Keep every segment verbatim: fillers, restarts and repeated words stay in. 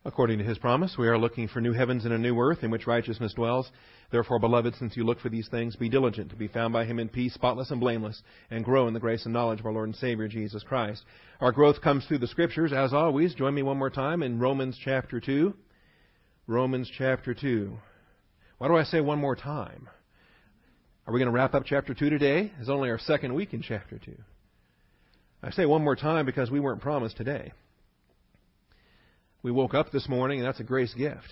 According to His promise, we are looking for new heavens and a new earth in which righteousness dwells. Therefore, beloved, since you look for these things, be diligent to be found by Him in peace, spotless and blameless, and grow in the grace and knowledge of our Lord and Savior, Jesus Christ. Our growth comes through the Scriptures. As always, join me one more time in Romans chapter two. Romans chapter two. Why do I say one more time? Are we going to wrap up chapter two today? It's only our second week in chapter two. I say one more time because we weren't promised today. We woke up this morning, and that's a grace gift.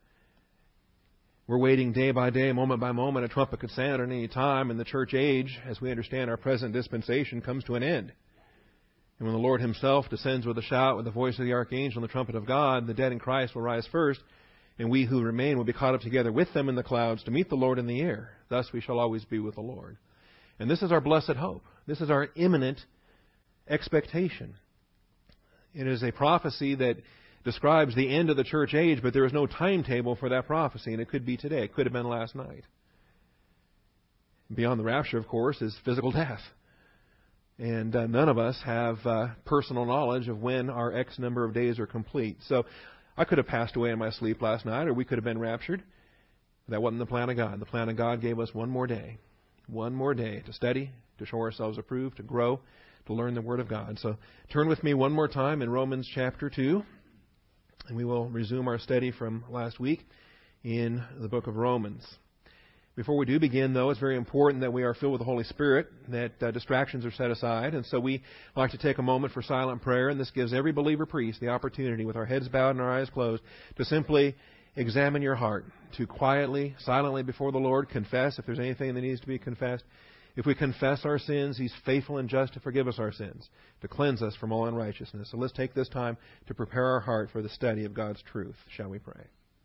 We're waiting day by day, moment by moment. A trumpet could sound at any time, and the church age, as we understand our present dispensation, comes to an end. And when the Lord Himself descends with a shout, with the voice of the archangel and the trumpet of God, the dead in Christ will rise first, and we who remain will be caught up together with them in the clouds to meet the Lord in the air. Thus we shall always be with the Lord. And this is our blessed hope. This is our imminent expectation. It is a prophecy that describes the end of the church age, but there is no timetable for that prophecy, and it could be today. It could have been last night. Beyond the rapture, of course, is physical death. And uh, none of us have uh, personal knowledge of when our X number of days are complete. So I could have passed away in my sleep last night, or we could have been raptured. That wasn't the plan of God. The plan of God gave us one more day. One more day to study, to show ourselves approved, to grow, to learn the Word of God. So turn with me one more time in Romans chapter two. And we will resume our study from last week in the book of Romans. Before we do begin, though, it's very important that we are filled with the Holy Spirit, that uh, distractions are set aside. And so we like to take a moment for silent prayer, and this gives every believer priest the opportunity, with our heads bowed and our eyes closed, to simply examine your heart, to quietly, silently before the Lord confess if there's anything that needs to be confessed. If we confess our sins, He's faithful and just to forgive us our sins, to cleanse us from all unrighteousness. So let's take this time to prepare our heart for the study of God's truth. Shall we pray?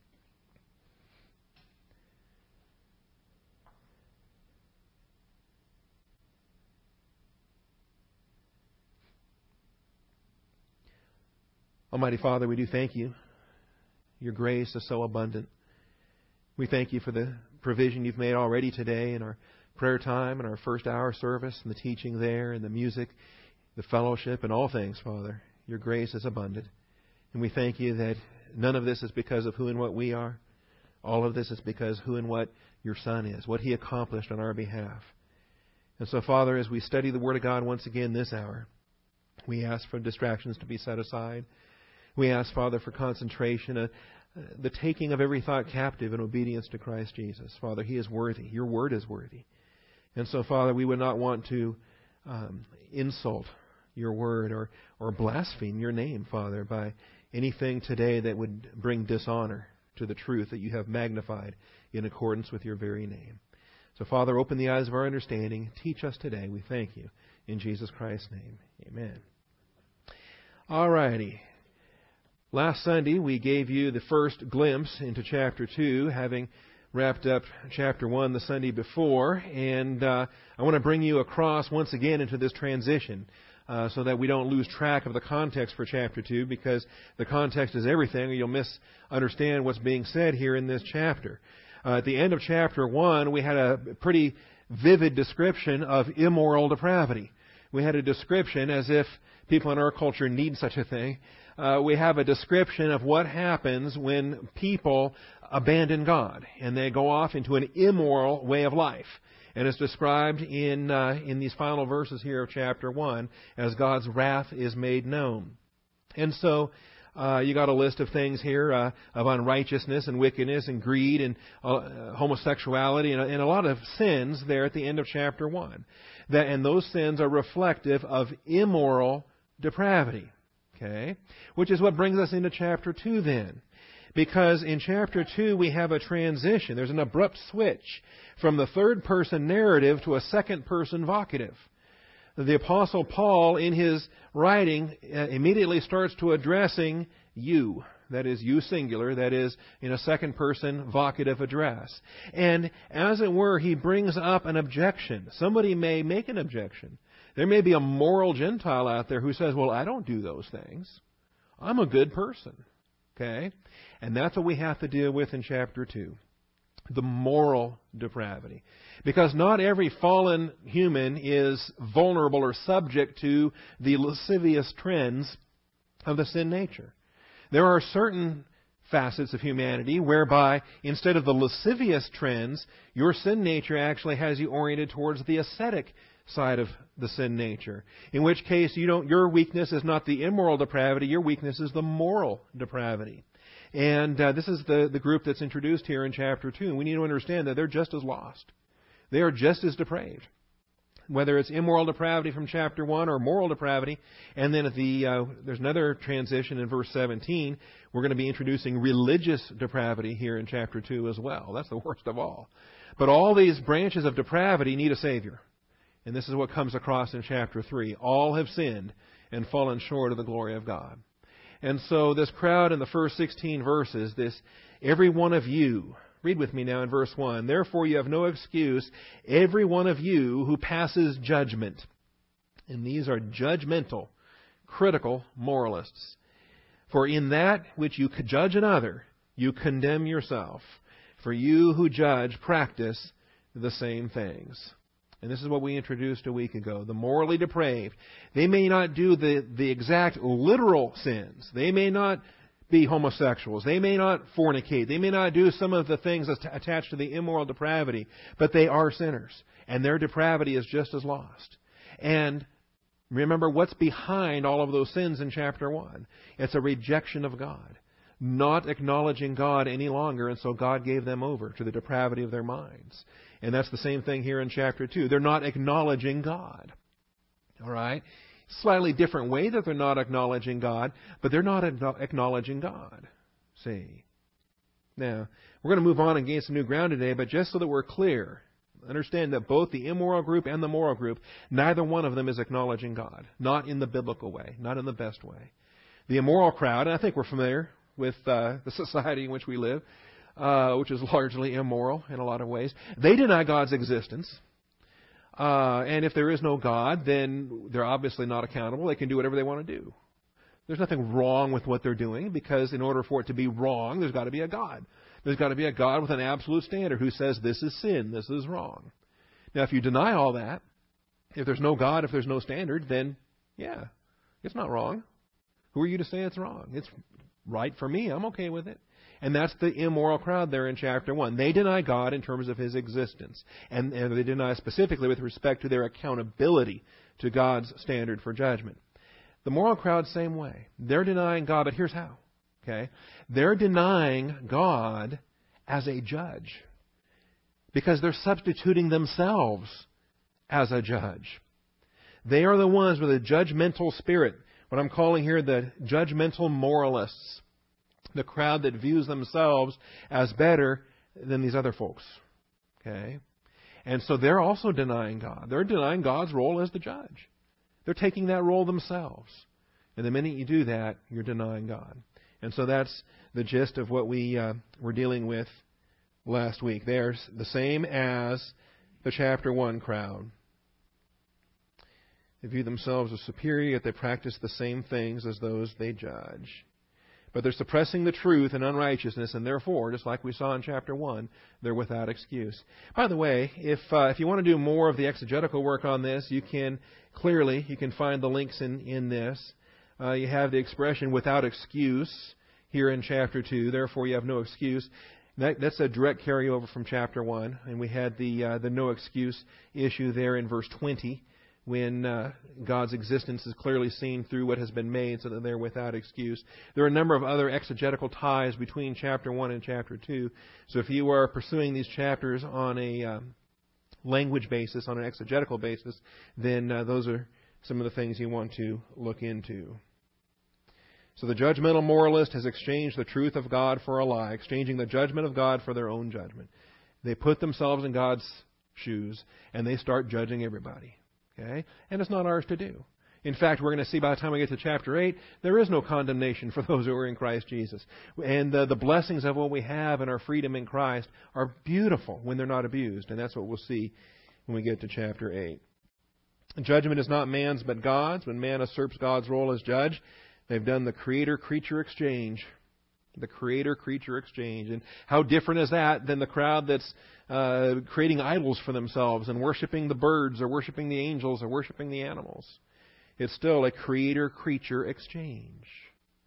Almighty Father, we do thank You. Your grace is so abundant. We thank You for the provision You've made already today in our prayer time and our first hour service and the teaching there and the music, the fellowship and all things, Father. Your grace is abundant. And we thank You that none of this is because of who and what we are. All of this is because who and what Your Son is, what He accomplished on our behalf. And so, Father, as we study the Word of God once again this hour, we ask for distractions to be set aside. We ask, Father, for concentration, uh, the taking of every thought captive in obedience to Christ Jesus. Father, He is worthy. Your Word is worthy. And so, Father, we would not want to um, insult Your Word or, or blaspheme Your name, Father, by anything today that would bring dishonor to the truth that You have magnified in accordance with Your very name. So, Father, open the eyes of our understanding. Teach us today. We thank You. In Jesus Christ's name, amen. All righty. Last Sunday, we gave you the first glimpse into chapter two, having wrapped up chapter one the Sunday before. And uh, I want to bring you across once again into this transition uh, so that we don't lose track of the context for chapter two, because the context is everything, or you'll misunderstand what's being said here in this chapter. Uh, at the end of chapter one, we had a pretty vivid description of immoral depravity. We had a description, as if people in our culture need such a thing. Uh, we have a description of what happens when people abandon God and they go off into an immoral way of life. And it's described in uh, in these final verses here of chapter one as God's wrath is made known. And so uh, you got a list of things here uh, of unrighteousness and wickedness and greed and uh, homosexuality and, and a lot of sins there at the end of chapter one. That, and those sins are reflective of immoral depravity. Okay? Which is what brings us into chapter two then. Because in chapter two we have a transition. There's an abrupt switch from the third person narrative to a second person vocative. The Apostle Paul in his writing immediately starts to addressing you. That is, you singular. That is, in a second person vocative address. And as it were, he brings up an objection. Somebody may make an objection. There may be a moral Gentile out there who says, well, I don't do those things. I'm a good person. Okay? And that's what we have to deal with in chapter two. The moral depravity. Because not every fallen human is vulnerable or subject to the lascivious trends of the sin nature. There are certain facets of humanity, whereby instead of the lascivious trends, your sin nature actually has you oriented towards the ascetic side of the sin nature. In which case, you don't, your weakness is not the immoral depravity, your weakness is the moral depravity. And uh, this is the, the group that's introduced here in chapter two. And we need to understand that they're just as lost. They are just as depraved. Whether it's immoral depravity from chapter one or moral depravity. And then at the uh, there's another transition in verse seventeen. We're going to be introducing religious depravity here in chapter two as well. That's the worst of all. But all these branches of depravity need a Savior. And this is what comes across in chapter three. All have sinned and fallen short of the glory of God. And so this crowd in the first sixteen verses, this every one of you, read with me now in verse one. Therefore you have no excuse, every one of you who passes judgment. And these are judgmental, critical moralists. For in that which you judge another, you condemn yourself. For you who judge practice the same things. And this is what we introduced a week ago. The morally depraved. They may not do the, the exact literal sins. They may not be homosexuals. They may not fornicate. They may not do some of the things attached to the immoral depravity. But they are sinners. And their depravity is just as lost. And remember what's behind all of those sins in chapter one. It's a rejection of God. Not acknowledging God any longer. And so God gave them over to the depravity of their minds. And that's the same thing here in chapter two. They're not acknowledging God. All right? Slightly different way that they're not acknowledging God, but they're not acknowledging God. See? Now, we're going to move on and gain some new ground today, but just so that we're clear, understand that both the immoral group and the moral group, neither one of them is acknowledging God. Not in the biblical way. Not in the best way. The immoral crowd, and I think we're familiar with uh, the society in which we live, Uh, which is largely immoral in a lot of ways. They deny God's existence. Uh, and if there is no God, then they're obviously not accountable. They can do whatever they want to do. There's nothing wrong with what they're doing, because in order for it to be wrong, there's got to be a God. There's got to be a God with an absolute standard who says this is sin, this is wrong. Now, if you deny all that, if there's no God, if there's no standard, then, yeah, it's not wrong. Who are you to say it's wrong? It's right for me. I'm okay with it. And that's the immoral crowd there in chapter one. They deny God in terms of His existence. And, and they deny specifically with respect to their accountability to God's standard for judgment. The moral crowd, same way. They're denying God, but here's how. Okay? They're denying God as a judge. Because they're substituting themselves as a judge. They are the ones with a judgmental spirit. What I'm calling here the judgmental moralists. The crowd that views themselves as better than these other folks. Okay? And so they're also denying God. They're denying God's role as the judge. They're taking that role themselves. And the minute you do that, you're denying God. And so that's the gist of what we uh, were dealing with last week. They're the same as the chapter one crowd. They view themselves as superior, yet they practice the same things as those they judge. But they're suppressing the truth and unrighteousness, and therefore, just like we saw in chapter one, they're without excuse. By the way, if uh, if you want to do more of the exegetical work on this, you can clearly you can find the links in in this. Uh, you have the expression "without excuse" here in chapter two. Therefore, you have no excuse. That, that's a direct carryover from chapter one, and we had the uh, the no excuse issue there in verse twenty. When uh, God's existence is clearly seen through what has been made, so that they're without excuse. There are a number of other exegetical ties between chapter one and chapter two. So if you are pursuing these chapters on a um, language basis, on an exegetical basis, then uh, those are some of the things you want to look into. So the judgmental moralist has exchanged the truth of God for a lie, exchanging the judgment of God for their own judgment. They put themselves in God's shoes, and they start judging everybody. Okay? And it's not ours to do. In fact, we're going to see by the time we get to chapter eight, there is no condemnation for those who are in Christ Jesus. And the, the blessings of what we have and our freedom in Christ are beautiful when they're not abused. And that's what we'll see when we get to chapter eight. Judgment is not man's but God's. When man usurps God's role as judge, they've done the creator-creature exchange. The creator-creature exchange. And how different is that than the crowd that's uh, creating idols for themselves and worshiping the birds or worshiping the angels or worshiping the animals? It's still a creator-creature exchange.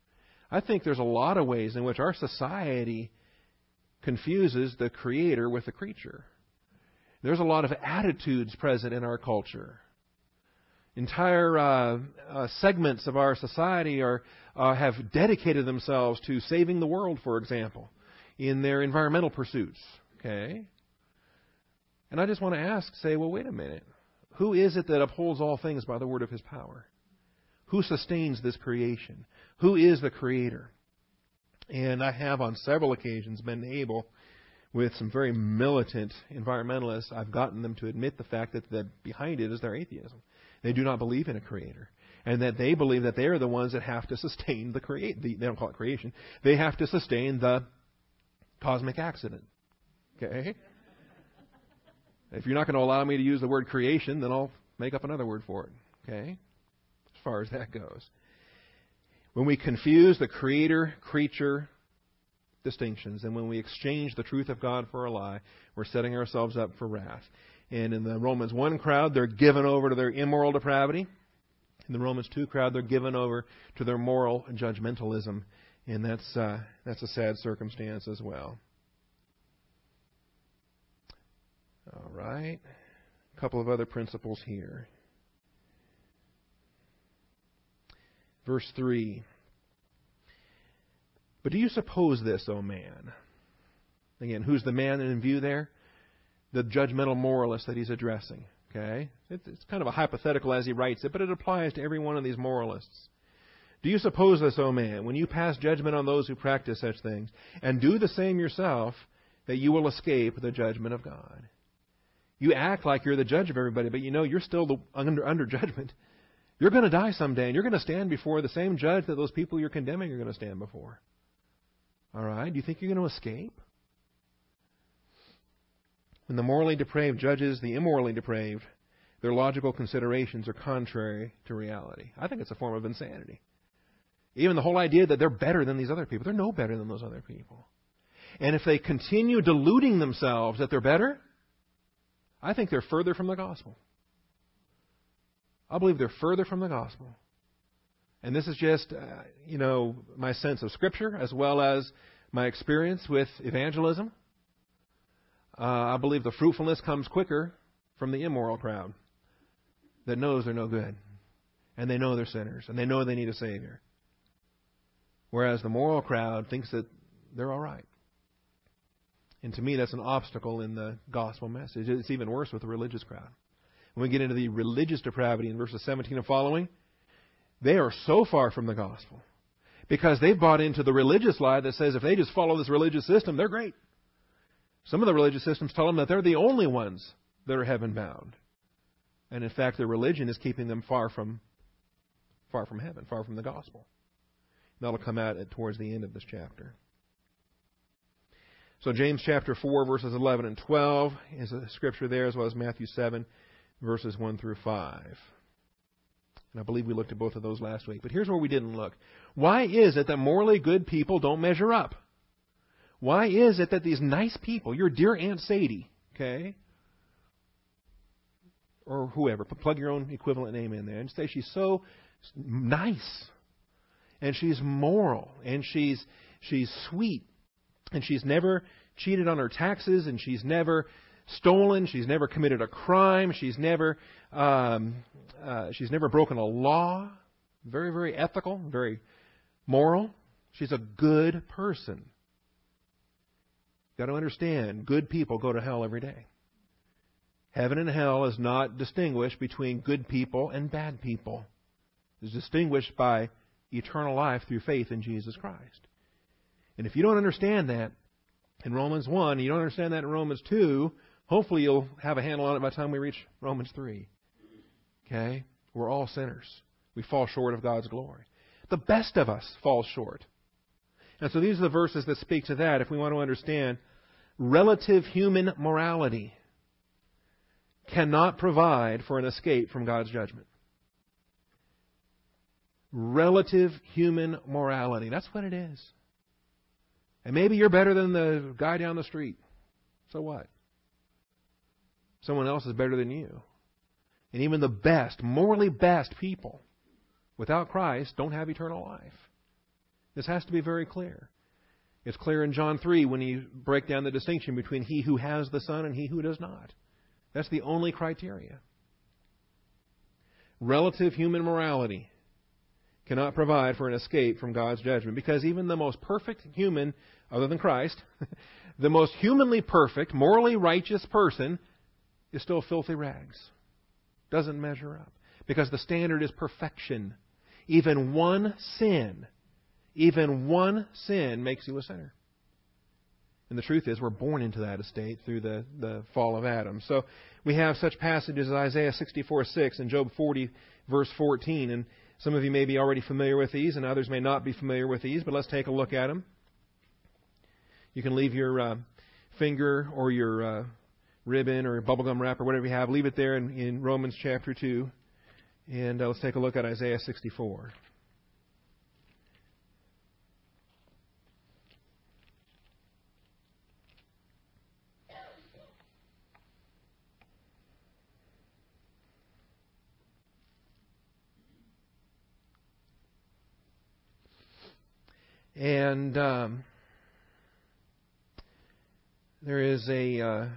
I think there's a lot of ways in which our society confuses the Creator with the creature. There's a lot of attitudes present in our culture. Entire uh, uh, segments of our society are uh, have dedicated themselves to saving the world, for example, in their environmental pursuits. Okay? And I just want to ask, say, well, wait a minute. Who is it that upholds all things by the word of His power? Who sustains this creation? Who is the Creator? And I have on several occasions been able, with some very militant environmentalists, I've gotten them to admit the fact that, that behind it is their atheism. They do not believe in a Creator. And that they believe that they are the ones that have to sustain the create. The, they don't call it creation. They have to sustain the cosmic accident. Okay? If you're not going to allow me to use the word creation, then I'll make up another word for it. Okay? As far as that goes. When we confuse the creator-creature distinctions, and when we exchange the truth of God for a lie, we're setting ourselves up for wrath. And in the Romans one crowd, they're given over to their immoral depravity. In the Romans two crowd, they're given over to their moral judgmentalism. And that's uh, that's a sad circumstance as well. All right. A couple of other principles here. Verse three. But do you suppose this, O man? Again, who's the man in view there? The judgmental moralist that he's addressing. Okay? It's kind of a hypothetical as he writes it, but it applies to every one of these moralists. Do you suppose this, O man, when you pass judgment on those who practice such things, and do the same yourself, that you will escape the judgment of God? You act like you're the judge of everybody, but you know you're still the, under, under judgment. You're going to die someday, and you're going to stand before the same judge that those people you're condemning are going to stand before. All right? Do you think you're going to escape? When the morally depraved judges the immorally depraved, their logical considerations are contrary to reality. I think it's a form of insanity. Even the whole idea that they're better than these other people. They're no better than those other people. And if they continue deluding themselves that they're better, I think they're further from the gospel. I believe they're further from the gospel. And this is just, uh, you know, my sense of Scripture as well as my experience with evangelism. Uh, I believe the fruitfulness comes quicker from the immoral crowd that knows they're no good. And they know they're sinners. And they know they need a Savior. Whereas the moral crowd thinks that they're all right. And to me, that's an obstacle in the gospel message. It's even worse with the religious crowd. When we get into the religious depravity in verses seventeen and following, they are so far from the gospel because they've bought into the religious lie that says if they just follow this religious system, they're great. Some of the religious systems tell them that they're the only ones that are heaven-bound. And in fact, their religion is keeping them far from far from heaven, far from the gospel. That'll come out at, towards the end of this chapter. So James chapter four, verses eleven and twelve is a scripture there, as well as Matthew seven, verses one through five. And I believe we looked at both of those last week. But here's where we didn't look. Why is it that morally good people don't measure up? Why is it that these nice people, your dear Aunt Sadie, okay, or whoever, plug your own equivalent name in there, and say she's so nice, and she's moral, and she's she's sweet, and she's never cheated on her taxes, and she's never stolen, she's never committed a crime, she's never um, uh, she's never broken a law. Very, very ethical, very moral. She's a good person. You've got to understand, good people go to hell every day. Heaven and hell is not distinguished between good people and bad people. It's distinguished by eternal life through faith in Jesus Christ. And if you don't understand that in Romans one, you don't understand that in Romans two, hopefully you'll have a handle on it by the time we reach Romans three. Okay? We're all sinners. We fall short of God's glory. The best of us falls short. And so these are the verses that speak to that if we want to understand relative human morality cannot provide for an escape from God's judgment. Relative human morality. That's what it is. And maybe you're better than the guy down the street. So what? Someone else is better than you. And even the best, morally best people without Christ don't have eternal life. This has to be very clear. It's clear in John three when you break down the distinction between he who has the Son and he who does not. That's the only criteria. Relative human morality cannot provide for an escape from God's judgment, because even the most perfect human, other than Christ, the most humanly perfect, morally righteous person is still filthy rags. Doesn't measure up. Because the standard is perfection. Even one sin, even one sin makes you a sinner. And the truth is, we're born into that estate through the, the fall of Adam. So we have such passages as Isaiah sixty-four six and Job forty, verse fourteen. And some of you may be already familiar with these, and others may not be familiar with these, but let's take a look at them. You can leave your uh, finger or your uh, ribbon or bubblegum wrap or whatever you have, leave it there in, in Romans chapter two. And uh, let's take a look at Isaiah sixty-four. And um, there is a uh,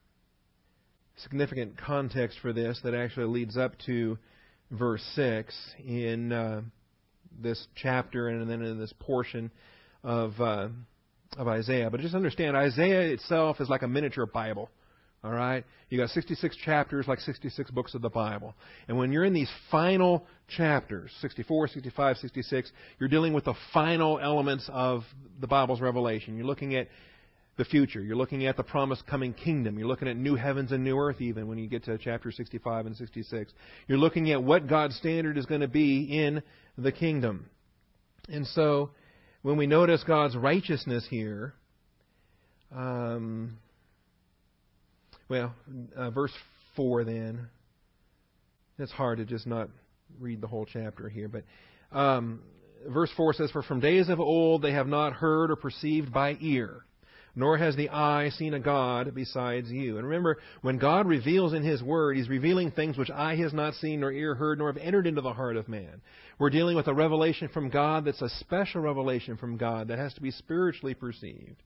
significant context for this that actually leads up to verse six in uh, this chapter and then in this portion of uh, of Isaiah. But just understand, Isaiah itself is like a miniature Bible. All right? You got sixty-six chapters, like sixty-six books of the Bible. And when you're in these final chapters, sixty-four, sixty-five, sixty-six, you're dealing with the final elements of the Bible's revelation. You're looking at the future. You're looking at the promised coming kingdom. You're looking at new heavens and new earth even when you get to chapter sixty-five and sixty-six. You're looking at what God's standard is going to be in the kingdom. And so when we notice God's righteousness here, um, well, uh, verse four then, it's hard to just not read the whole chapter here, but um, verse four says, "For from days of old they have not heard or perceived by ear, nor has the eye seen a God besides you." And remember, when God reveals in His Word, He's revealing things which eye has not seen, nor ear heard, nor have entered into the heart of man. We're dealing with a revelation from God that's a special revelation from God that has to be spiritually perceived.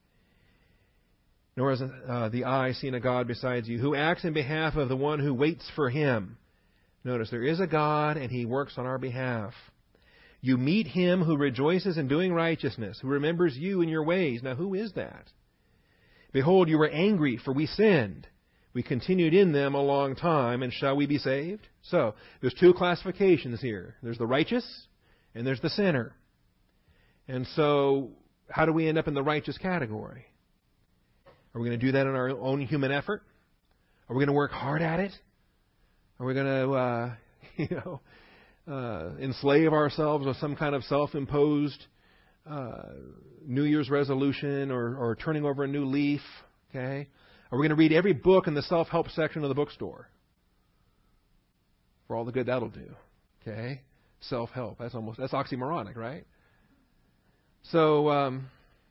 "Nor has uh, the eye seen a God besides you, who acts in behalf of the one who waits for Him." Notice, there is a God, and He works on our behalf. "You meet Him who rejoices in doing righteousness, who remembers you in your ways." Now, who is that? "Behold, you were angry, for we sinned. We continued in them a long time, and shall we be saved?" So, there's two classifications here. There's the righteous, and there's the sinner. And so, how do we end up in the righteous category? Are we going to do that in our own human effort? Are we going to work hard at it? Are we going to, uh, you know, uh, enslave ourselves with some kind of self-imposed uh, New Year's resolution or, or turning over a new leaf? Okay. Are we going to read every book in the self-help section of the bookstore? For all the good that'll do. Okay. Self-help. That's almost, that's oxymoronic, right? So, um,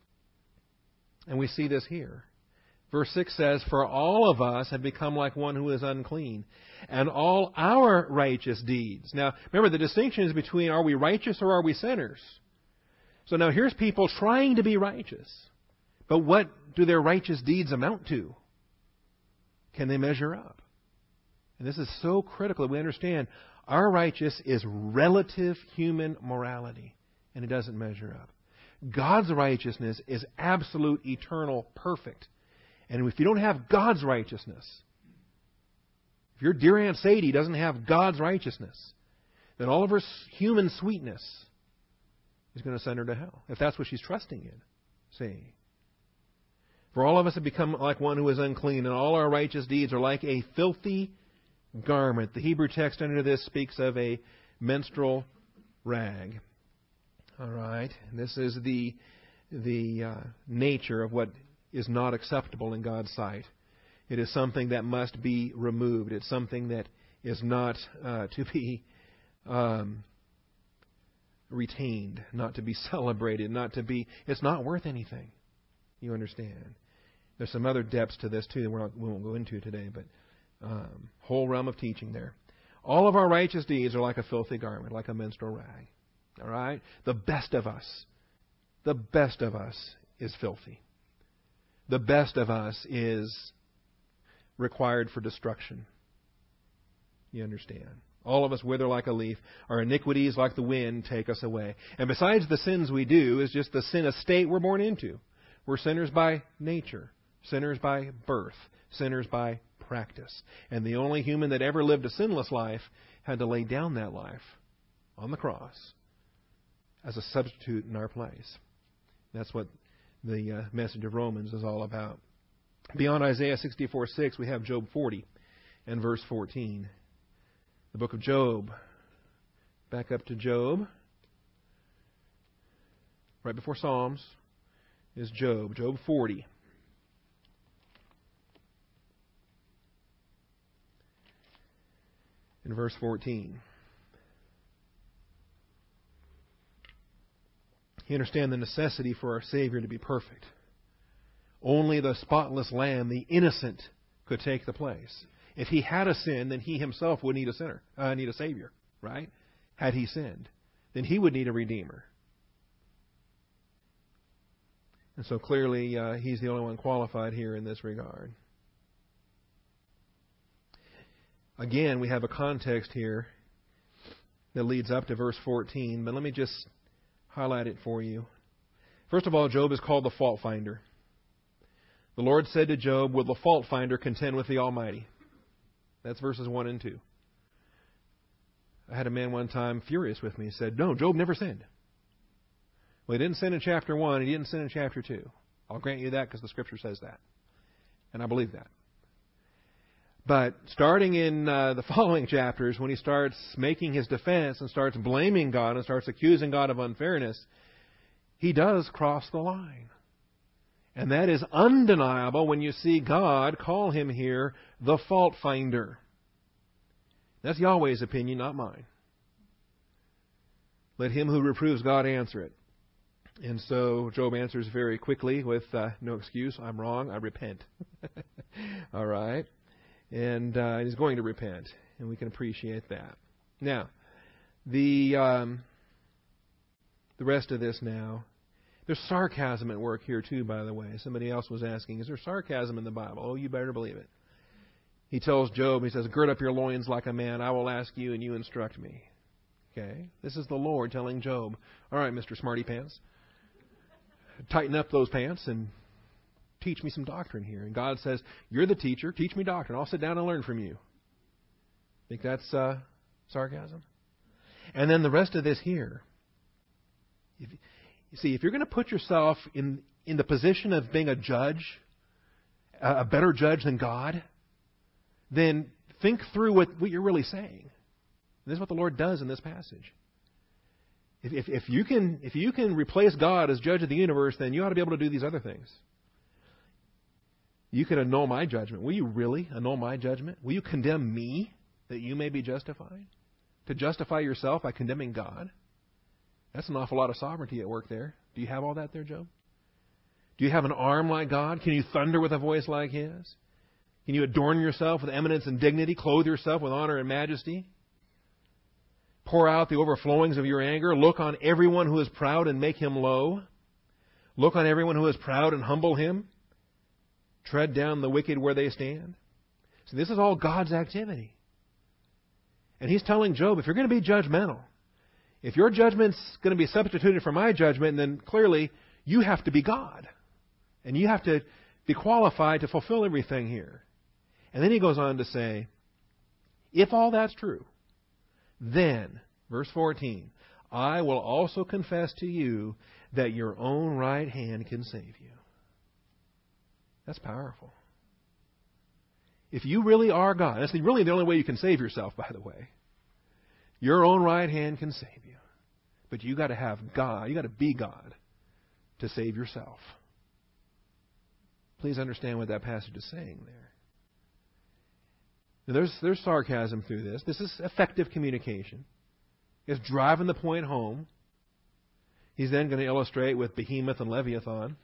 and we see this here. Verse six says, "For all of us have become like one who is unclean, and all our righteous deeds." Now, remember, the distinction is between are we righteous or are we sinners? So now here's people trying to be righteous. But what do their righteous deeds amount to? Can they measure up? And this is so critical that we understand our righteous is relative human morality, and it doesn't measure up. God's righteousness is absolute, eternal, perfect. And if you don't have God's righteousness, if your dear Aunt Sadie doesn't have God's righteousness, then all of her human sweetness is going to send her to hell, if that's what she's trusting in. See? "For all of us have become like one who is unclean, and all our righteous deeds are like a filthy garment." The Hebrew text under this speaks of a menstrual rag. All right? And this is the, the uh, nature of what is not acceptable in God's sight. It is something that must be removed. It's something that is not uh, to be um, retained, not to be celebrated, not to be... It's not worth anything. You understand? There's some other depths to this, too, that we're not, we won't go into today, but um, whole realm of teaching there. "All of our righteous deeds are like a filthy garment, like a menstrual rag." All right? The best of us The best of us is filthy. The best of us is required for destruction. You understand? All of us wither like a leaf. Our iniquities, like the wind, take us away. And besides the sins we do, is just the sin estate we're born into. We're sinners by nature, sinners by birth, sinners by practice. And the only human that ever lived a sinless life had to lay down that life on the cross as a substitute in our place. That's what the uh, message of Romans is all about. Beyond Isaiah sixty-four six, we have Job forty and verse fourteen. The book of Job. Back up to Job. Right before Psalms is Job. Job forty. In verse fourteen. You understand the necessity for our Savior to be perfect. Only the spotless Lamb, the innocent, could take the place. If He had a sin, then He Himself would need a sinner, uh, need a Savior, right? Had He sinned, then He would need a Redeemer. And so clearly, uh, He's the only one qualified here in this regard. Again, we have a context here that leads up to verse fourteen, but let me just highlight it for you. First of all, Job is called the fault finder. The Lord said to Job, "Will the fault finder contend with the Almighty?" That's verses one and two. I had a man one time furious with me. He said, "No, Job never sinned." Well, he didn't sin in chapter one. He didn't sin in chapter two. I'll grant you that because the Scripture says that. And I believe that. But starting in uh, the following chapters, when he starts making his defense and starts blaming God and starts accusing God of unfairness, he does cross the line. And that is undeniable when you see God call him here the fault finder. That's Yahweh's opinion, not mine. Let him who reproves God answer it. And so Job answers very quickly with uh, no excuse. I'm wrong. I repent. All right. And uh, he's going to repent. And we can appreciate that. Now, the um, the rest of this now. There's sarcasm at work here too, by the way. Somebody else was asking, is there sarcasm in the Bible? Oh, you better believe it. He tells Job, he says, "Gird up your loins like a man. I will ask you and you instruct me." Okay? This is the Lord telling Job, "All right, Mister Smarty Pants, tighten up those pants and teach me some doctrine here." And God says, "You're the teacher. Teach me doctrine. I'll sit down and learn from you." Think that's uh, sarcasm? And then the rest of this here. If, you see, if you're going to put yourself in, in the position of being a judge, a, a better judge than God, then think through what, what you're really saying. And this is what the Lord does in this passage. If, if, if you can, if you can replace God as judge of the universe, then you ought to be able to do these other things. You can annul my judgment. Will you really annul my judgment? Will you condemn me that you may be justified? To justify yourself by condemning God? That's an awful lot of sovereignty at work there. Do you have all that there, Job? Do you have an arm like God? Can you thunder with a voice like His? Can you adorn yourself with eminence and dignity? Clothe yourself with honor and majesty? Pour out the overflowings of your anger? Look on everyone who is proud and make him low? Look on everyone who is proud and humble him? Tread down the wicked where they stand? So this is all God's activity. And He's telling Job, if you're going to be judgmental, if your judgment's going to be substituted for my judgment, then clearly you have to be God. And you have to be qualified to fulfill everything here. And then he goes on to say, if all that's true, then, verse fourteen, I will also confess to you that your own right hand can save you. That's powerful. If you really are God, that's really the only way you can save yourself, by the way. Your own right hand can save you. But you got to have God, you got to be God to save yourself. Please understand what that passage is saying there. Now, there's, there's sarcasm through this. This is effective communication. It's driving the point home. He's then going to illustrate with Behemoth and Leviathan.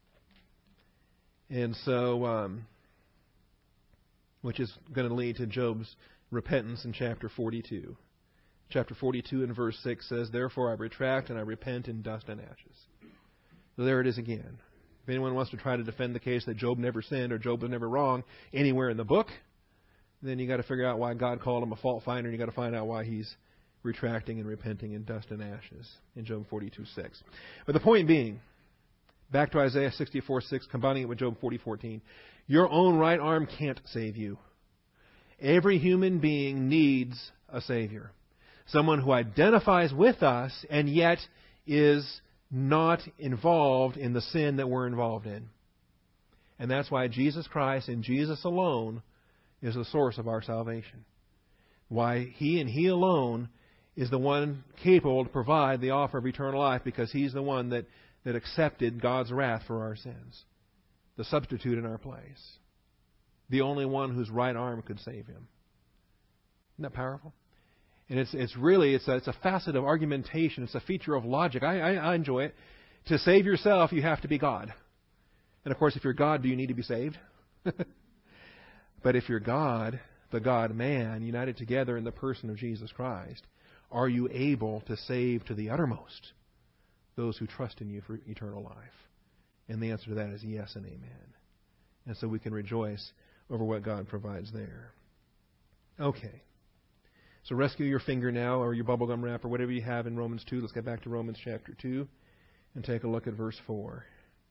And so, um, which is going to lead to Job's repentance in chapter forty-two. Chapter forty-two and verse six says, therefore I retract and I repent in dust and ashes. So there it is again. If anyone wants to try to defend the case that Job never sinned or Job was never wrong anywhere in the book, then you got to figure out why God called him a fault finder, and you got to find out why he's retracting and repenting in dust and ashes in Job forty-two six. But the point being, back to Isaiah sixty-four six, combining it with Job forty fourteen, your own right arm can't save you. Every human being needs a Savior. Someone who identifies with us and yet is not involved in the sin that we're involved in. And that's why Jesus Christ and Jesus alone is the source of our salvation. Why He and He alone is the one capable to provide the offer of eternal life, because He's the one that, that accepted God's wrath for our sins. The substitute in our place. The only one whose right arm could save Him. Isn't that powerful? And it's it's really, it's a, it's a facet of argumentation. It's a feature of logic. I, I, I enjoy it. To save yourself, you have to be God. And of course, if you're God, do you need to be saved? But if you're God, the God-man, united together in the person of Jesus Christ, are you able to save to the uttermost those who trust in you for eternal life? And the answer to that is yes and amen. And so we can rejoice over what God provides there. Okay. So rescue your finger now, or your bubblegum wrap, or whatever you have in Romans two. Let's get back to Romans chapter two and take a look at verse four.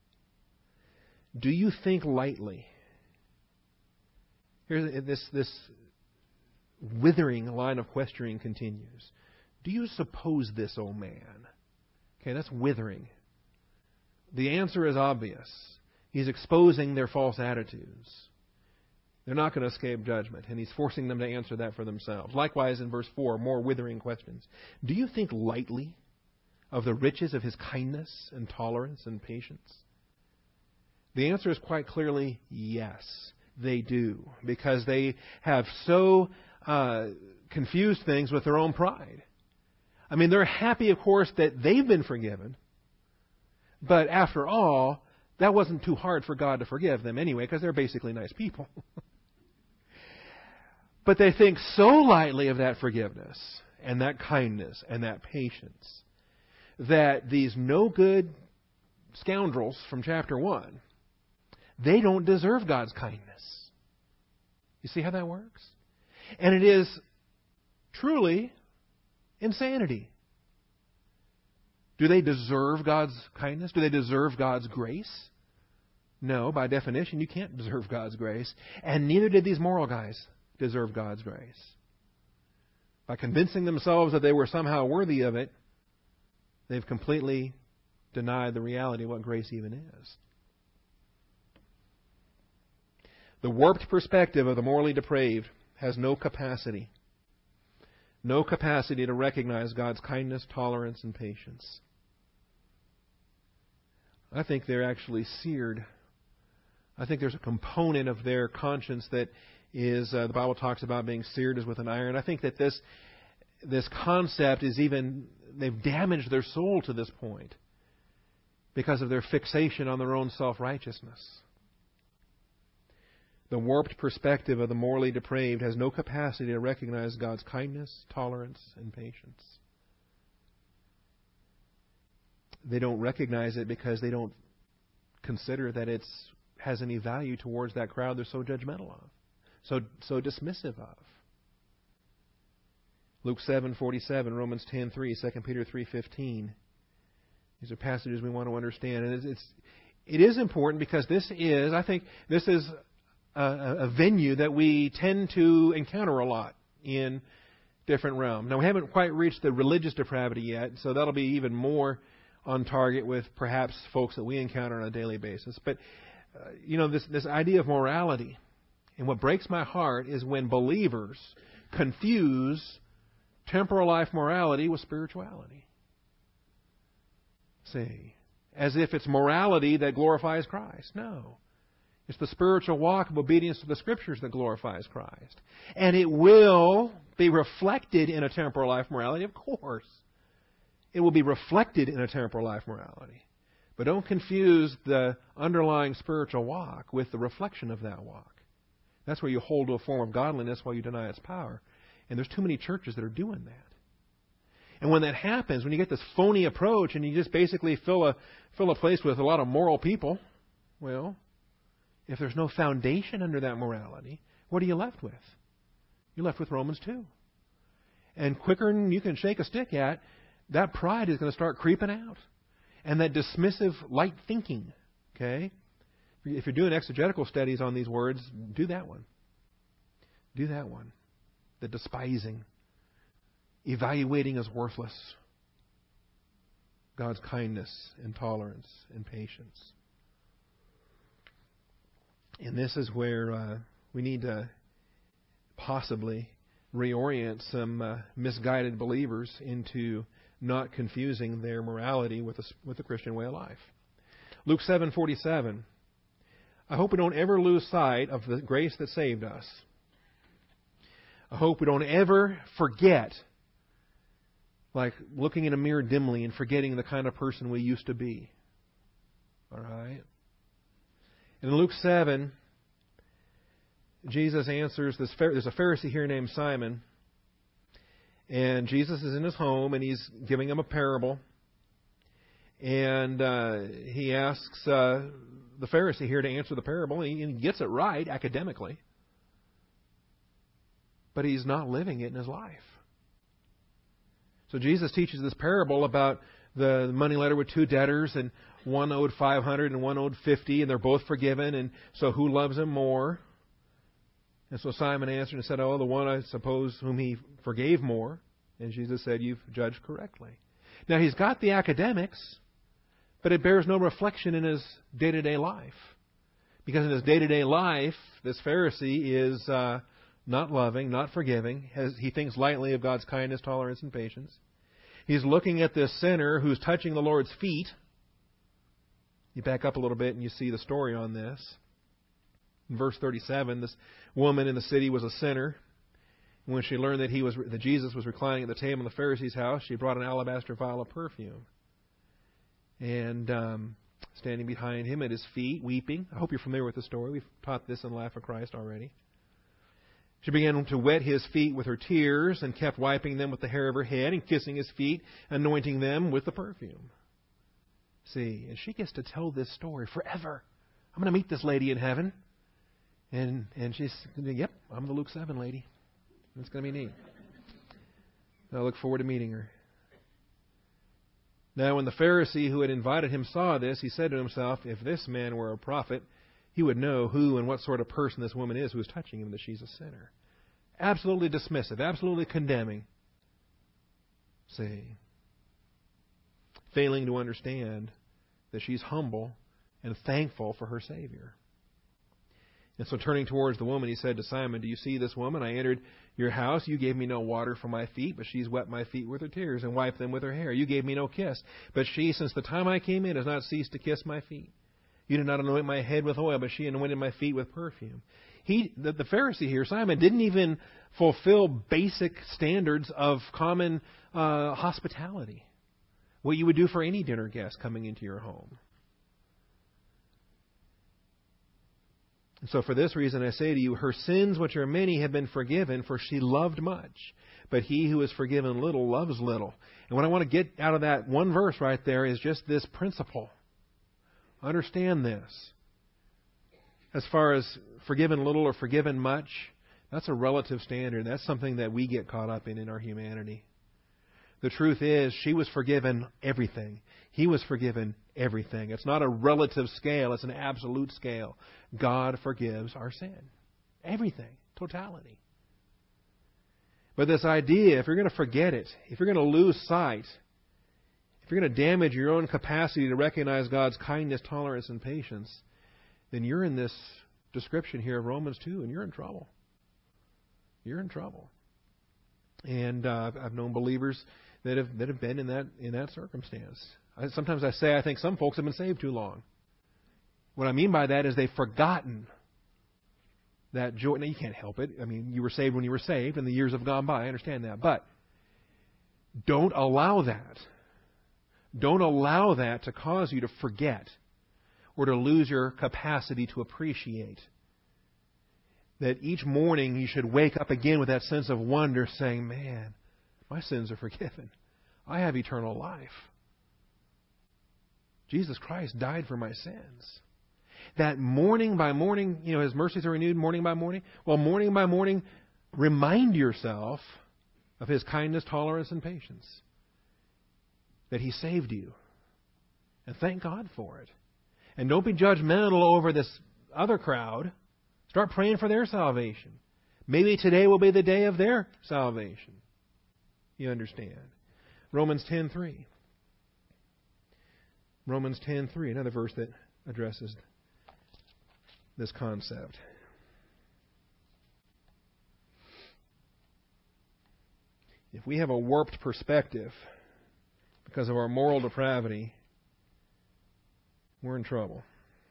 Do you think lightly? Here's this, this withering line of questioning continues. Do you suppose this, O man? Okay, that's withering. The answer is obvious. He's exposing their false attitudes. They're not going to escape judgment, and he's forcing them to answer that for themselves. Likewise, in verse four, more withering questions. Do you think lightly of the riches of His kindness and tolerance and patience? The answer is quite clearly yes, they do, because they have so uh, confused things with their own pride. I mean, they're happy, of course, that they've been forgiven, but after all, that wasn't too hard for God to forgive them anyway, because they're basically nice people. But they think so lightly of that forgiveness and that kindness and that patience that these no-good scoundrels from chapter one, they don't deserve God's kindness. You see how that works? And it is truly insanity. Do they deserve God's kindness? Do they deserve God's grace? No, by definition, you can't deserve God's grace. And neither did these moral guys deserve God's grace. By convincing themselves that they were somehow worthy of it, they've completely denied the reality of what grace even is. The warped perspective of the morally depraved has no capacity, no capacity to recognize God's kindness, tolerance, and patience. I think they're actually seared. I think there's a component of their conscience that is, uh, the Bible talks about being seared as with an iron. I think that this this concept is even, they've damaged their soul to this point because of their fixation on their own self-righteousness. The warped perspective of the morally depraved has no capacity to recognize God's kindness, tolerance, and patience. They don't recognize it because they don't consider that it has any value towards that crowd they're so judgmental of, so so dismissive of. Luke seven forty-seven, Romans ten three, Second Peter three fifteen. These are passages we want to understand, and it's, it's it is important because this is, I think, this is a, a venue that we tend to encounter a lot in different realms. Now, we haven't quite reached the religious depravity yet, so that'll be even more on target with perhaps folks that we encounter on a daily basis. But uh, you know, this this idea of morality, and what breaks my heart is when believers confuse temporal life morality with spirituality. See, as if it's morality that glorifies Christ. No. It's the spiritual walk of obedience to the Scriptures that glorifies Christ. And it will be reflected in a temporal life morality, of course. It will be reflected in a temporal life morality. But don't confuse the underlying spiritual walk with the reflection of that walk. That's where you hold to a form of godliness while you deny its power. And there's too many churches that are doing that. And when that happens, when you get this phony approach and you just basically fill a fill a place with a lot of moral people, well, if there's no foundation under that morality, what are you left with? You're left with Romans two. And quicker than you can shake a stick at, that pride is going to start creeping out. And that dismissive light thinking, okay? If you're doing exegetical studies on these words, do that one. Do that one. The despising. Evaluating as worthless. God's kindness and tolerance and patience. And this is where uh, we need to possibly reorient some uh, misguided believers into not confusing their morality with, a, with the Christian way of life. Luke seven forty-seven. I hope we don't ever lose sight of the grace that saved us. I hope we don't ever forget, like looking in a mirror dimly and forgetting the kind of person we used to be. All right? In Luke seven, Jesus answers this. There's a Pharisee here named Simon. And Jesus is in his home and he's giving him a parable. And uh, he asks uh, the Pharisee here to answer the parable. And he, and he gets it right academically. But he's not living it in his life. So Jesus teaches this parable about the money lender with two debtors, and one owed five hundred and one owed fifty, and they're both forgiven. And so who loves him more? And so Simon answered and said, oh, the one, I suppose, whom he forgave more. And Jesus said, you've judged correctly. Now, he's got the academics, but it bears no reflection in his day-to-day life. Because in his day-to-day life, this Pharisee is uh, not loving, not forgiving. Has, he thinks lightly of God's kindness, tolerance, and patience. He's looking at this sinner who's touching the Lord's feet. You back up a little bit and you see the story on this. In verse thirty-seven, this woman in the city was a sinner. When she learned that he was that Jesus was reclining at the table in the Pharisee's house, she brought an alabaster vial of perfume. And um, standing behind him at his feet, weeping. I hope you're familiar with the story. We've taught this in Life of Christ already. She began to wet his feet with her tears and kept wiping them with the hair of her head and kissing his feet, anointing them with the perfume. See, and she gets to tell this story forever. I'm going to meet this lady in heaven. And and she's, yep, I'm the Luke seven lady. It's going to be neat. I look forward to meeting her. Now, when the Pharisee who had invited him saw this, he said to himself, if this man were a prophet, he would know who and what sort of person this woman is who is touching him, that she's a sinner. Absolutely dismissive, absolutely condemning. See, failing to understand that she's humble and thankful for her Savior. And so turning towards the woman, he said to Simon, do you see this woman? I entered your house. You gave me no water for my feet, but she's wet my feet with her tears and wiped them with her hair. You gave me no kiss, but she, since the time I came in, has not ceased to kiss my feet. You did not anoint my head with oil, but she anointed my feet with perfume. He, the, the Pharisee here, Simon, didn't even fulfill basic standards of common uh, hospitality, what you would do for any dinner guest coming into your home. So for this reason I say to you, her sins, which are many, have been forgiven, for she loved much. But he who is forgiven little loves little. And what I want to get out of that one verse right there is just this principle. Understand this. As far as forgiven little or forgiven much, that's a relative standard. That's something that we get caught up in in our humanity. The truth is, she was forgiven everything. He was forgiven everything. It's not a relative scale. It's an absolute scale. God forgives our sin. Everything. Totality. But this idea, if you're going to forget it, if you're going to lose sight, if you're going to damage your own capacity to recognize God's kindness, tolerance, and patience, then you're in this description here of Romans two, and you're in trouble. You're in trouble. And uh, I've known believers that have that have been in that in that circumstance. I, sometimes I say I think some folks have been saved too long. What I mean by that is they've forgotten that joy. Now, you can't help it. I mean, you were saved when you were saved, and the years have gone by. I understand that. But don't allow that. Don't allow that to cause you to forget or to lose your capacity to appreciate. That each morning you should wake up again with that sense of wonder, saying, man, my sins are forgiven. I have eternal life. Jesus Christ died for my sins. That morning by morning, you know, His mercies are renewed morning by morning. Well, morning by morning, remind yourself of His kindness, tolerance, and patience. That He saved you. And thank God for it. And don't be judgmental over this other crowd. Start praying for their salvation. Maybe today will be the day of their salvation. You understand? Romans ten three. Romans ten three, another verse that addresses this concept. If we have a warped perspective because of our moral depravity, we're in trouble.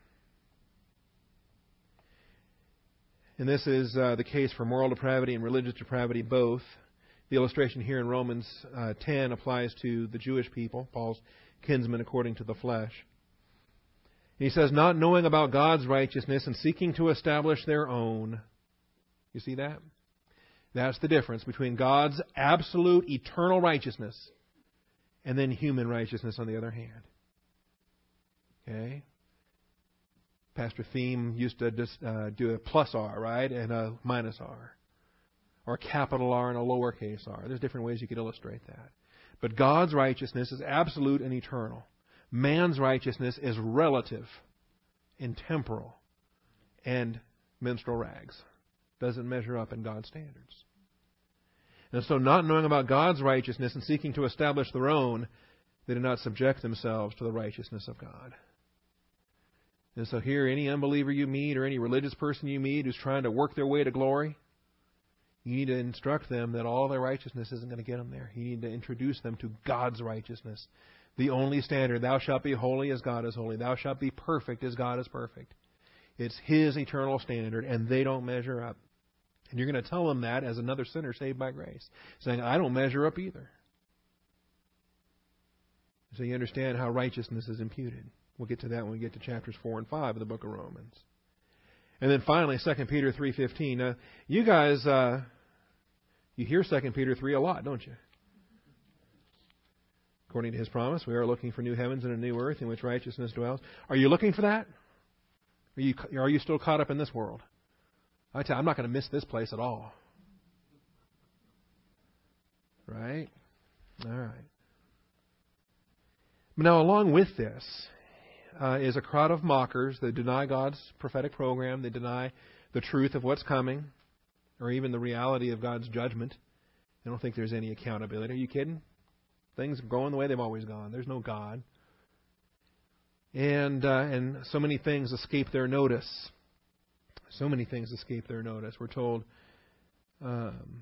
And this is uh, the case for moral depravity and religious depravity both. The illustration here in Romans uh, ten applies to the Jewish people, Paul's kinsmen according to the flesh. And he says, not knowing about God's righteousness and seeking to establish their own. You see that? That's the difference between God's absolute eternal righteousness and then human righteousness on the other hand. Okay? Pastor Theme used to just, uh, do a plus R, right, and a minus R. Or a capital R and a lowercase r. There's different ways you could illustrate that. But God's righteousness is absolute and eternal. Man's righteousness is relative and temporal and menstrual rags. Doesn't measure up in God's standards. And so not knowing about God's righteousness and seeking to establish their own, they do not subject themselves to the righteousness of God. And so here, any unbeliever you meet or any religious person you meet who's trying to work their way to glory, you need to instruct them that all their righteousness isn't going to get them there. You need to introduce them to God's righteousness. The only standard, thou shalt be holy as God is holy. Thou shalt be perfect as God is perfect. It's His eternal standard, and they don't measure up. And you're going to tell them that as another sinner saved by grace, saying, I don't measure up either. So you understand how righteousness is imputed. We'll get to that when we get to chapters four and five of the book of Romans. And then finally, Second Peter three fifteen. Now, you guys, uh, you hear Second Peter three a lot, don't you? According to His promise, we are looking for new heavens and a new earth in which righteousness dwells. Are you looking for that? Are you, are you still caught up in this world? I tell you, I'm not going to miss this place at all. Right? All right. But now, along with this, Uh, is a crowd of mockers that deny God's prophetic program. They deny the truth of what's coming, or even the reality of God's judgment. They don't think there's any accountability. Are you kidding? Things are going the way they've always gone. There's no God. And uh, and so many things escape their notice. So many things escape their notice. We're told um,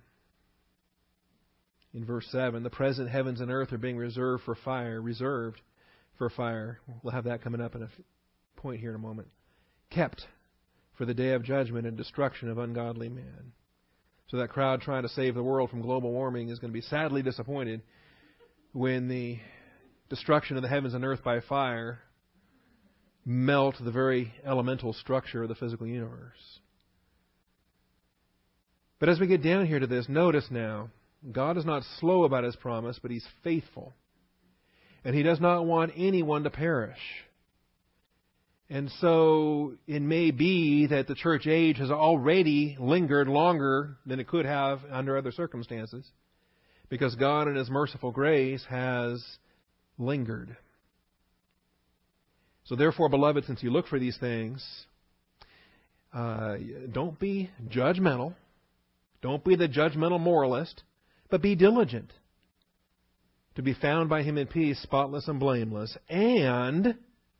in verse seven, the present heavens and earth are being reserved for fire, reserved for fire. We'll have that coming up in a point here in a moment. Kept for the day of judgment and destruction of ungodly men. So that crowd trying to save the world from global warming is going to be sadly disappointed when the destruction of the heavens and earth by fire melt the very elemental structure of the physical universe. But as we get down here to this, notice now, God is not slow about His promise, but He's faithful. And He does not want anyone to perish. And so it may be that the church age has already lingered longer than it could have under other circumstances, because God in His merciful grace has lingered. So therefore, beloved, since you look for these things, uh, don't be judgmental. Don't be the judgmental moralist, but be diligent to be found by Him in peace, spotless and blameless. And,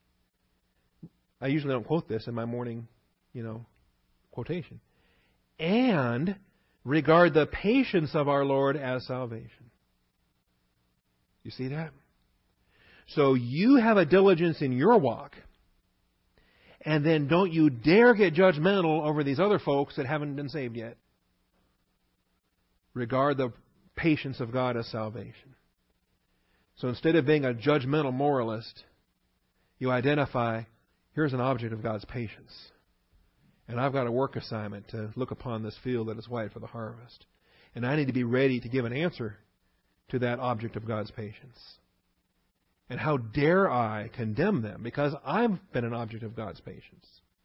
I usually don't quote this in my morning, you know, quotation. And regard the patience of our Lord as salvation. You see that? So you have a diligence in your walk. And then don't you dare get judgmental over these other folks that haven't been saved yet. Regard the patience of God as salvation. So instead of being a judgmental moralist, you identify, here's an object of God's patience. And I've got a work assignment to look upon this field that is white for the harvest. And I need to be ready to give an answer to that object of God's patience. And how dare I condemn them because I've been an object of God's patience.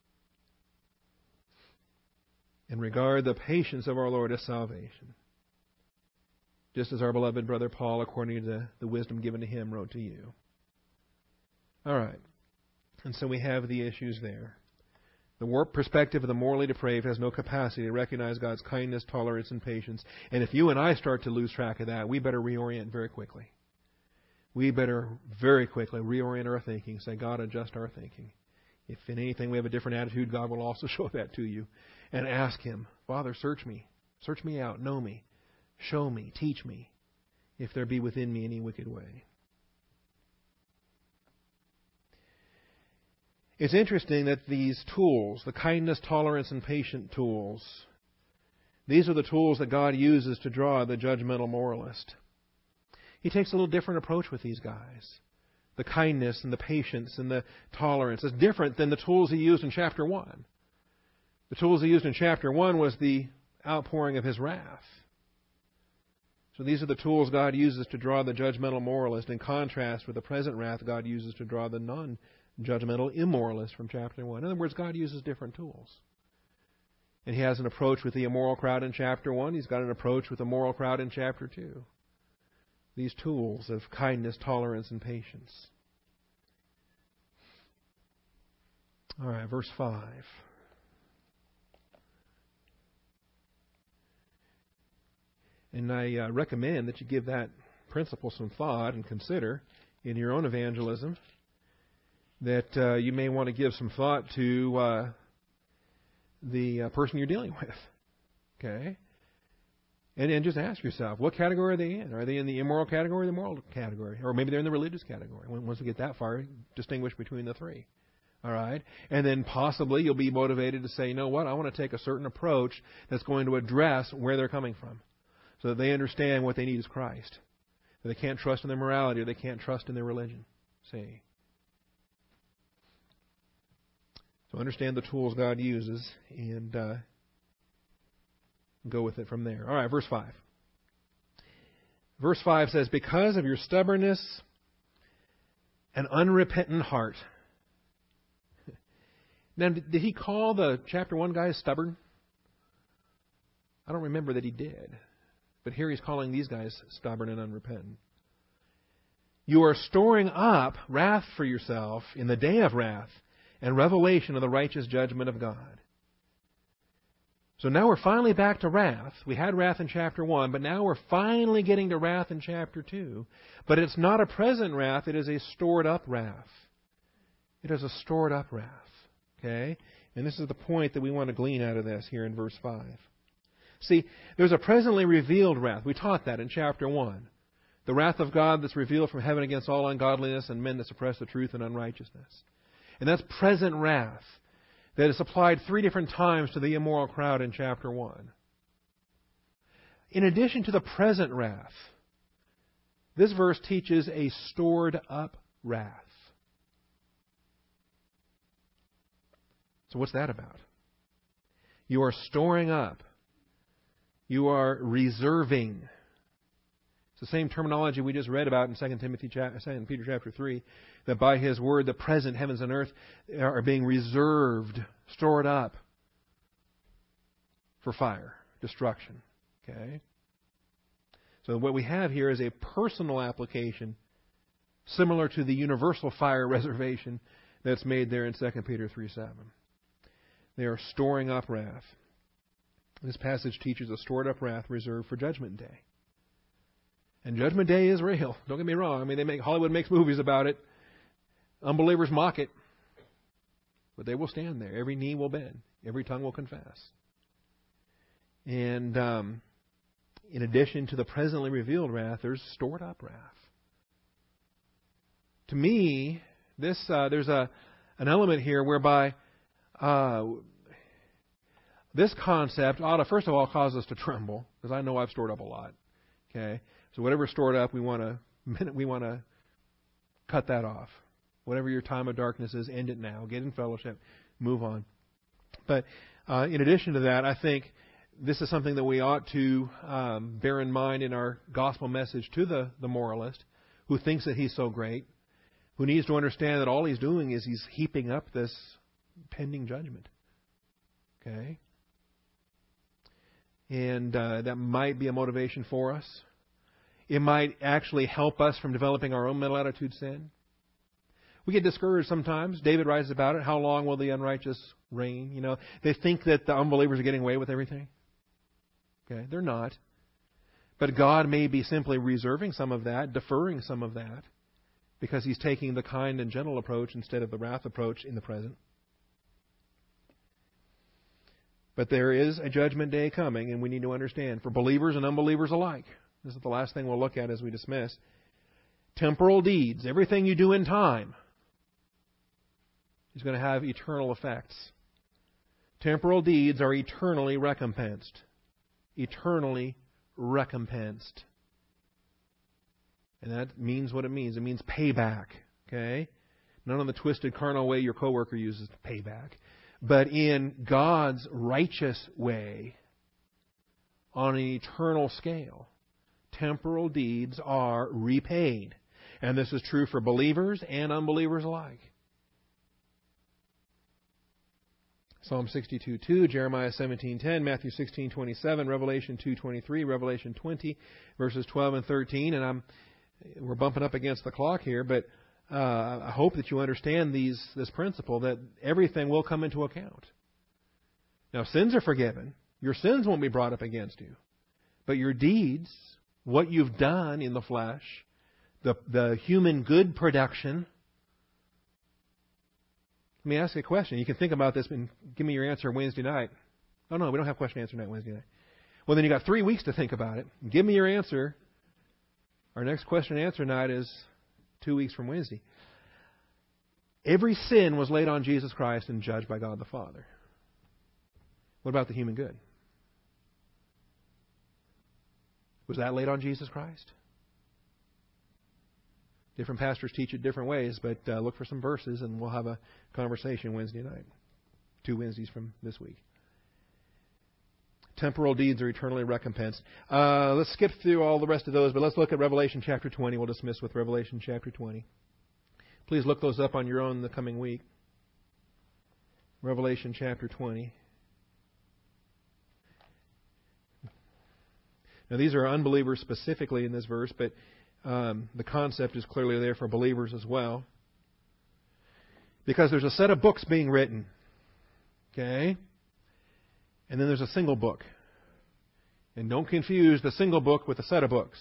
And regard the patience of our Lord as salvation. Just as our beloved brother Paul, according to the wisdom given to him, wrote to you. All right. And so we have the issues there. The warped perspective of the morally depraved has no capacity to recognize God's kindness, tolerance, and patience. And if you and I start to lose track of that, we better reorient very quickly. We better very quickly reorient our thinking. Say, God, adjust our thinking. If in anything we have a different attitude, God will also show that to you. And ask Him, Father, search me. Search me out. Know me. Show me. Teach me. If there be within me any wicked way. It's interesting that these tools, the kindness, tolerance, and patient tools, these are the tools that God uses to draw the judgmental moralist. He takes a little different approach with these guys. The kindness and the patience and the tolerance is different than the tools He used in chapter one. The tools He used in chapter one was the outpouring of His wrath. So these are the tools God uses to draw the judgmental moralist, in contrast with the present wrath God uses to draw the non-judgmental immoralist from chapter one. In other words, God uses different tools. And He has an approach with the immoral crowd in chapter one. He's got an approach with the moral crowd in chapter two. These tools of kindness, tolerance, and patience. All right, verse five. And I uh, recommend that you give that principle some thought and consider in your own evangelism that uh, you may want to give some thought to uh, the uh, person you're dealing with. Okay? And, and just ask yourself, what category are they in? Are they in the immoral category or the moral category? Or maybe they're in the religious category. Once we get that far, distinguish between the three. All right? And then possibly you'll be motivated to say, you know what, I want to take a certain approach that's going to address where they're coming from, so that they understand what they need is Christ. That they can't trust in their morality or they can't trust in their religion. See? So understand the tools God uses and uh, go with it from there. All right, verse five. Verse five says, because of your stubbornness and unrepentant heart. Now, did he call the chapter one guys stubborn? I don't remember that he did. But here he's calling these guys stubborn and unrepentant. You are storing up wrath for yourself in the day of wrath and revelation of the righteous judgment of God. So now we're finally back to wrath. We had wrath in chapter one, but now we're finally getting to wrath in chapter two. But it's not a present wrath, it is a stored up wrath. It is a stored up wrath. Okay? And this is the point that we want to glean out of this here in verse five. See, there's a presently revealed wrath. We taught that in chapter one. The wrath of God that's revealed from heaven against all ungodliness and men that suppress the truth and unrighteousness. And that's present wrath that is applied three different times to the immoral crowd in chapter one. In addition to the present wrath, this verse teaches a stored up wrath. So what's that about? You are storing up. You are reserving. It's the same terminology we just read about in Second Timothy, Second Peter chapter three, that by His word the present heavens and earth are being reserved, stored up for fire, destruction. Okay? So what we have here is a personal application similar to the universal fire reservation that's made there in Second Peter three seven. They are storing up wrath. This passage teaches a stored up wrath reserved for Judgment Day. And Judgment Day is real. Don't get me wrong. I mean, they make Hollywood makes movies about it. Unbelievers mock it. But they will stand there. Every knee will bend. Every tongue will confess. And um, in addition to the presently revealed wrath, there's stored up wrath. To me, this uh, there's a an element here whereby uh, this concept ought to, first of all, cause us to tremble, because I know I've stored up a lot. Okay, so whatever's stored up, we want to we want to cut that off. Whatever your time of darkness is, end it now. Get in fellowship, move on. But uh, in addition to that, I think this is something that we ought to um, bear in mind in our gospel message to the, the moralist who thinks that he's so great, who needs to understand that all he's doing is he's heaping up this pending judgment. Okay? And uh, that might be a motivation for us. It might actually help us from developing our own mental attitude sin. We get discouraged sometimes. David writes about it. How long will the unrighteous reign? You know, they think that the unbelievers are getting away with everything. Okay, they're not. But God may be simply reserving some of that, deferring some of that, because He's taking the kind and gentle approach instead of the wrath approach in the present. But there is a judgment day coming, and we need to understand, for believers and unbelievers alike, this is the last thing we'll look at as we dismiss, temporal deeds, everything you do in time, is going to have eternal effects. Temporal deeds are eternally recompensed. Eternally recompensed. And that means what it means. It means payback. Okay? Not in the twisted carnal way your coworker uses payback, but in God's righteous way, on an eternal scale. Temporal deeds are repaid. And this is true for believers and unbelievers alike. Psalm sixty-two two, Jeremiah seventeen ten, Matthew sixteen twenty-seven, Revelation two twenty-three, Revelation twenty, verses twelve and thirteen. And I'm we're bumping up against the clock here, but uh, I hope that you understand these this principle that everything will come into account. Now, sins are forgiven. Your sins won't be brought up against you. But your deeds, what you've done in the flesh, the, the human good production. Let me ask you a question. You can think about this and give me your answer Wednesday night. Oh, no, we don't have question and answer night Wednesday night. Well, then you got three weeks to think about it. Give me your answer. Our next question and answer night is two weeks from Wednesday. Every sin was laid on Jesus Christ and judged by God the Father. What about the human good? Was that laid on Jesus Christ? Different pastors teach it different ways, but uh, look for some verses and we'll have a conversation Wednesday night. Two Wednesdays from this week. Temporal deeds are eternally recompensed. Uh, let's skip through all the rest of those, but let's look at Revelation chapter twenty. We'll dismiss with Revelation chapter twenty. Please look those up on your own the coming week. Revelation chapter twenty. Now, these are unbelievers specifically in this verse, but um, the concept is clearly there for believers as well. Because there's a set of books being written. Okay? And then there's a single book. And don't confuse the single book with a set of books.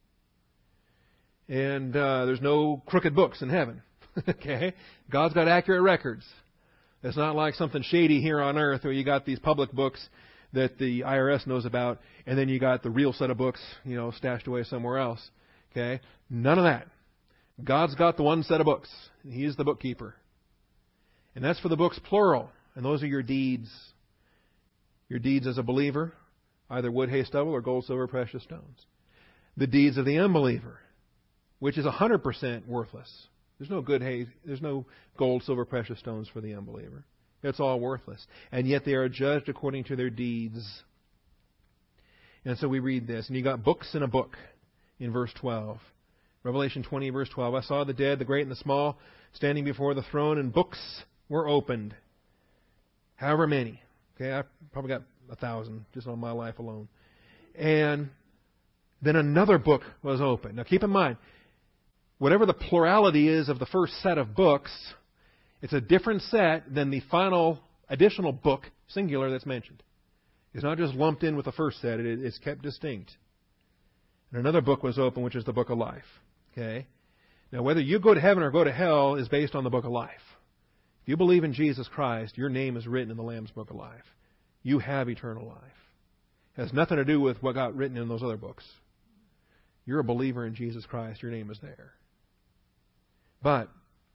And uh, there's no crooked books in heaven. Okay? God's got accurate records. It's not like something shady here on earth where you got these public books that the I R S knows about, and then you got the real set of books, you know, stashed away somewhere else. Okay? None of that. God's got the one set of books. He is the bookkeeper. And that's for the books plural. And those are your deeds. Your deeds as a believer, either wood, hay, stubble, or gold, silver, precious stones. The deeds of the unbeliever, which is one hundred percent worthless. There's no good hay, there's no gold, silver, precious stones for the unbeliever. It's all worthless. And yet they are judged according to their deeds. And so we read this. And you got books in a book in verse twelve. Revelation twenty, verse twelve. I saw the dead, the great and the small, standing before the throne, and books were opened. However many. Okay, I probably got a thousand just on my life alone. And then another book was opened. Now keep in mind, whatever the plurality is of the first set of books, it's a different set than the final additional book, singular, that's mentioned. It's not just lumped in with the first set. It, it's kept distinct. And another book was opened, which is the book of life. Okay? Now, whether you go to heaven or go to hell is based on the book of life. If you believe in Jesus Christ, your name is written in the Lamb's book of life. You have eternal life. It has nothing to do with what got written in those other books. You're a believer in Jesus Christ. Your name is there. But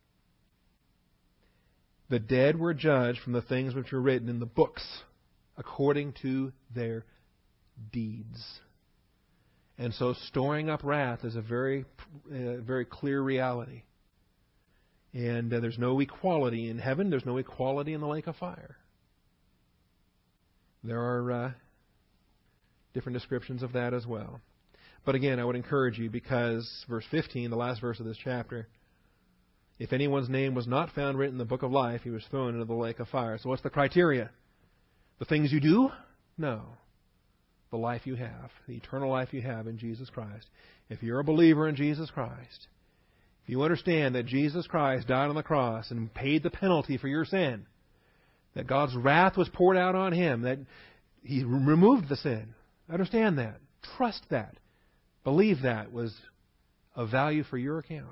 the dead were judged from the things which were written in the books according to their deeds. And so storing up wrath is a very, uh, very clear reality. And uh, there's no equality in heaven. There's no equality in the lake of fire. There are uh, different descriptions of that as well. But again, I would encourage you, because verse fifteen, the last verse of this chapter, if anyone's name was not found written in the book of life, he was thrown into the lake of fire. So what's the criteria? The things you do? No. The life you have, the eternal life you have in Jesus Christ. If you're a believer in Jesus Christ, if you understand that Jesus Christ died on the cross and paid the penalty for your sin, that God's wrath was poured out on Him, that He removed the sin, understand that. Trust that. Believe that was of value for your account.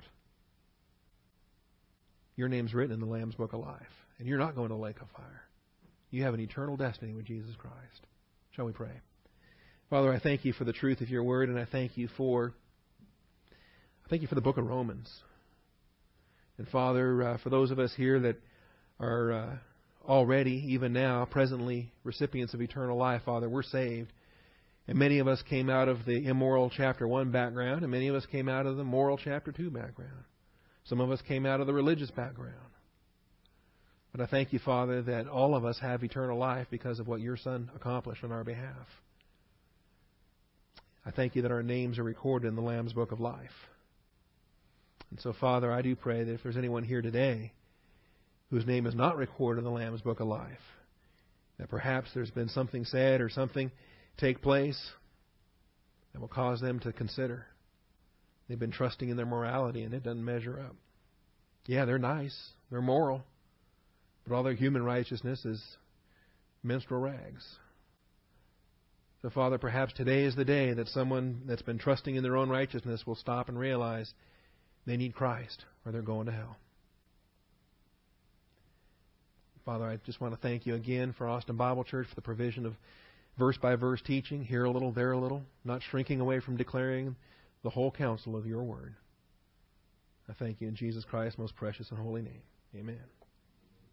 Your name's written in the Lamb's Book of Life, and you're not going to the lake of fire. You have an eternal destiny with Jesus Christ. Shall we pray? Father, I thank You for the truth of Your Word, and I thank You for I thank You for the book of Romans. And Father, uh, for those of us here that are uh, already, even now, presently recipients of eternal life, Father, we're saved. And many of us came out of the immoral chapter one background, and many of us came out of the moral chapter two background. Some of us came out of the religious background. But I thank You, Father, that all of us have eternal life because of what Your Son accomplished on our behalf. I thank You that our names are recorded in the Lamb's Book of Life. And so, Father, I do pray that if there's anyone here today whose name is not recorded in the Lamb's Book of Life, that perhaps there's been something said or something take place that will cause them to consider. They've been trusting in their morality and it doesn't measure up. Yeah, they're nice, they're moral, but all their human righteousness is menstrual rags. So, Father, perhaps today is the day that someone that's been trusting in their own righteousness will stop and realize they need Christ or they're going to hell. Father, I just want to thank You again for Austin Bible Church, for the provision of verse-by-verse teaching, here a little, there a little, not shrinking away from declaring the whole counsel of Your Word. I thank You in Jesus Christ's most precious and holy name. Amen.